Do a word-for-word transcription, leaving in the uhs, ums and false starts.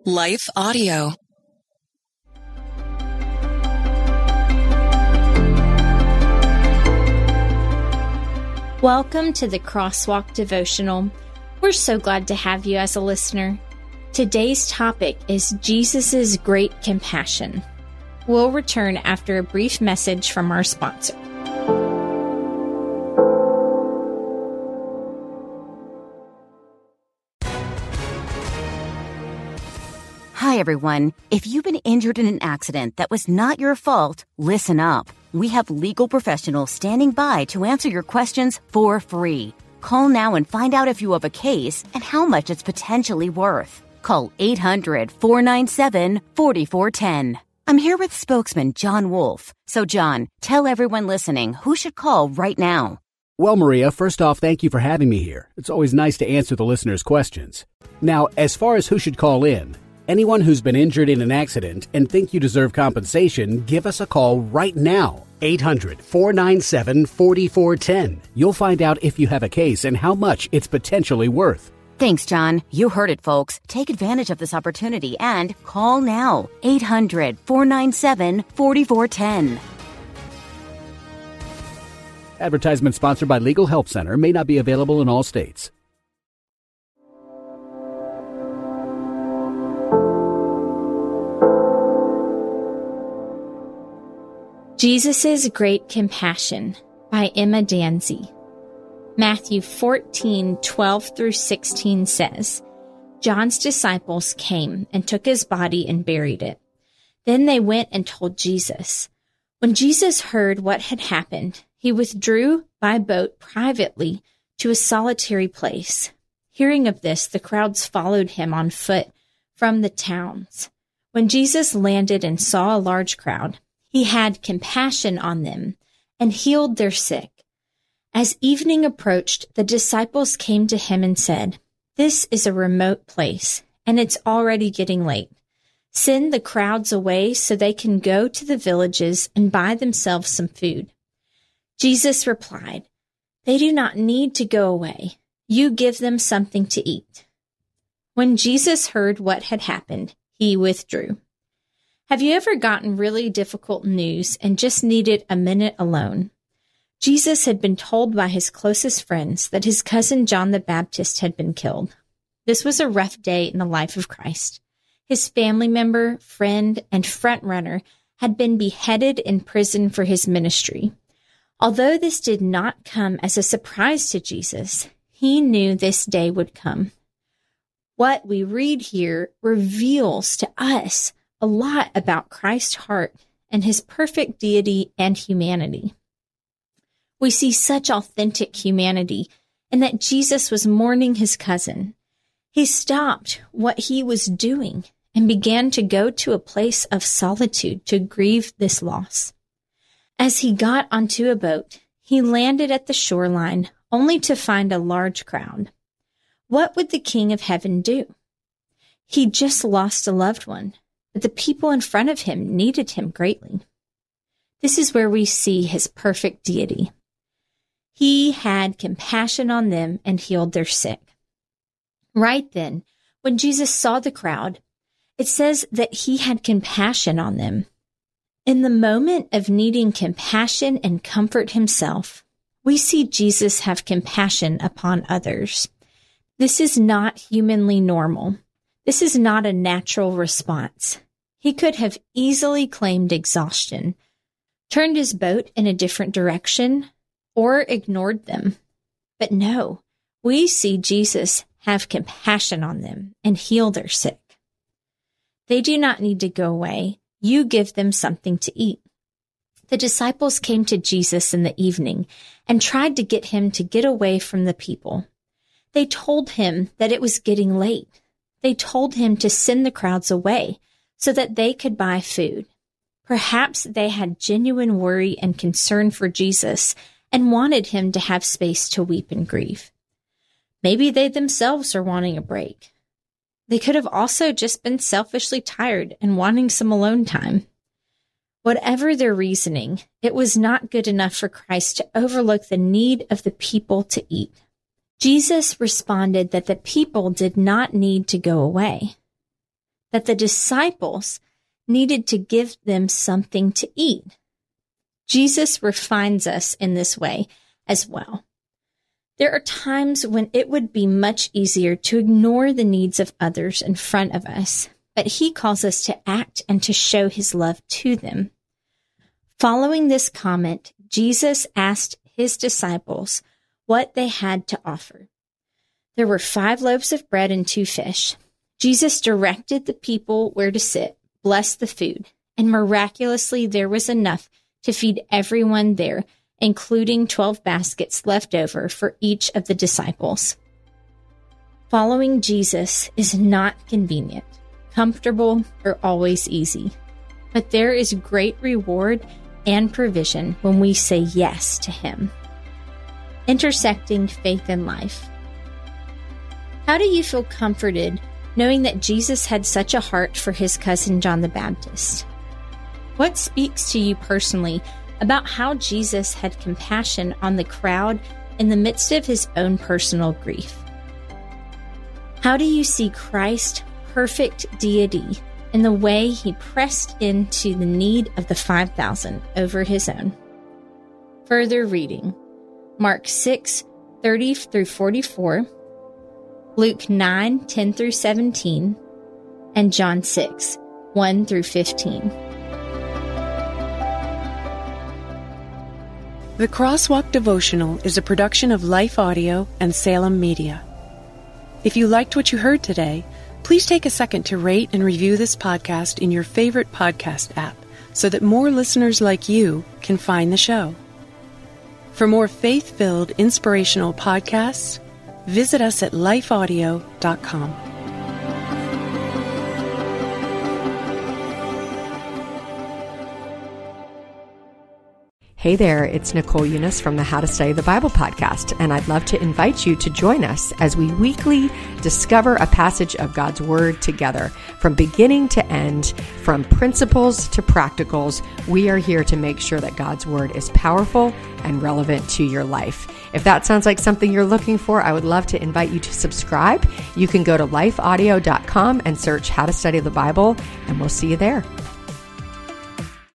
Life Audio. Welcome to the Crosswalk Devotional. We're so glad to have you as a listener. Today's topic is Jesus' great compassion. We'll return after a brief message from our sponsor. Hi, everyone. If you've been injured in an accident that was not your fault, listen up. We have legal professionals standing by to answer your questions for free. Call now and find out if you have a case and how much it's potentially worth. Call eight hundred, four nine seven, four four one zero. I'm here with spokesman John Wolf. So, John, tell everyone listening who should call right now. Well, Maria, first off, thank you for having me here. It's always nice to answer the listeners' questions. Now, as far as who should call in, anyone who's been injured in an accident and think you deserve compensation, give us a call right now. eight hundred, four nine seven, four four one zero. You'll find out if you have a case and how much it's potentially worth. Thanks, John. You heard it, folks. Take advantage of this opportunity and call now. eight hundred, four nine seven, four four one zero. Advertisement sponsored by Legal Help Center. May not be available in all states. Jesus' Great Compassion by Emma Danzey. Matthew fourteen, twelve through sixteen says, John's disciples came and took his body and buried it. Then they went and told Jesus. When Jesus heard what had happened, he withdrew by boat privately to a solitary place. Hearing of this, the crowds followed him on foot from the towns. When Jesus landed and saw a large crowd, he had compassion on them and healed their sick. As evening approached, the disciples came to him and said, This is a remote place, and it's already getting late. Send the crowds away so they can go to the villages and buy themselves some food. Jesus replied, They do not need to go away. You give them something to eat. When Jesus heard what had happened, he withdrew. Have you ever gotten really difficult news and just needed a minute alone? Jesus had been told by his closest friends that his cousin John the Baptist had been killed. This was a rough day in the life of Christ. His family member, friend, and frontrunner had been beheaded in prison for his ministry. Although this did not come as a surprise to Jesus, he knew this day would come. What we read here reveals to us a lot about Christ's heart and his perfect deity and humanity. We see such authentic humanity in that Jesus was mourning his cousin. He stopped what he was doing and began to go to a place of solitude to grieve this loss. As he got onto a boat, he landed at the shoreline only to find a large crowd. What would the King of Heaven do? He just lost a loved one, but the people in front of him needed him greatly. This is where we see his perfect deity. He had compassion on them and healed their sick. Right then, when Jesus saw the crowd, it says that he had compassion on them. In the moment of needing compassion and comfort himself, we see Jesus have compassion upon others. This is not humanly normal. This is not a natural response. He could have easily claimed exhaustion, turned his boat in a different direction, or ignored them. But no, we see Jesus have compassion on them and heal their sick. They do not need to go away. You give them something to eat. The disciples came to Jesus in the evening and tried to get him to get away from the people. They told him that it was getting late. They told him to send the crowds away so that they could buy food. Perhaps they had genuine worry and concern for Jesus and wanted him to have space to weep and grieve. Maybe they themselves are wanting a break. They could have also just been selfishly tired and wanting some alone time. Whatever their reasoning, it was not good enough for Christ to overlook the need of the people to eat. Jesus responded that the people did not need to go away. that the disciples needed to give them something to eat. Jesus refines us in this way as well. There are times when it would be much easier to ignore the needs of others in front of us, but he calls us to act and to show his love to them. Following this comment, Jesus asked his disciples what they had to offer. There were five loaves of bread and two fish. Jesus directed the people where to sit, blessed the food, and miraculously there was enough to feed everyone there, including twelve baskets left over for each of the disciples. Following Jesus is not convenient, comfortable, or always easy, but there is great reward and provision when we say yes to him. Intersecting faith and life. How do you feel comforted knowing that Jesus had such a heart for his cousin John the Baptist? What speaks to you personally about how Jesus had compassion on the crowd in the midst of his own personal grief? How do you see Christ's perfect deity in the way he pressed into the need of the five thousand over his own? Further reading, Mark six, thirty through forty-four, Luke nine, ten through seventeen, and John six, one through fifteen. The Crosswalk Devotional is a production of Life Audio and Salem Media. If you liked what you heard today, please take a second to rate and review this podcast in your favorite podcast app so that more listeners like you can find the show. For more faith-filled, inspirational podcasts, visit us at life audio dot com. Hey there, it's Nicole Eunice from the How to Study the Bible podcast, and I'd love to invite you to join us as we weekly discover a passage of God's Word together. From beginning to end, from principles to practicals, we are here to make sure that God's Word is powerful and relevant to your life. If that sounds like something you're looking for, I would love to invite you to subscribe. You can go to life audio dot com and search How to Study the Bible, and we'll see you there.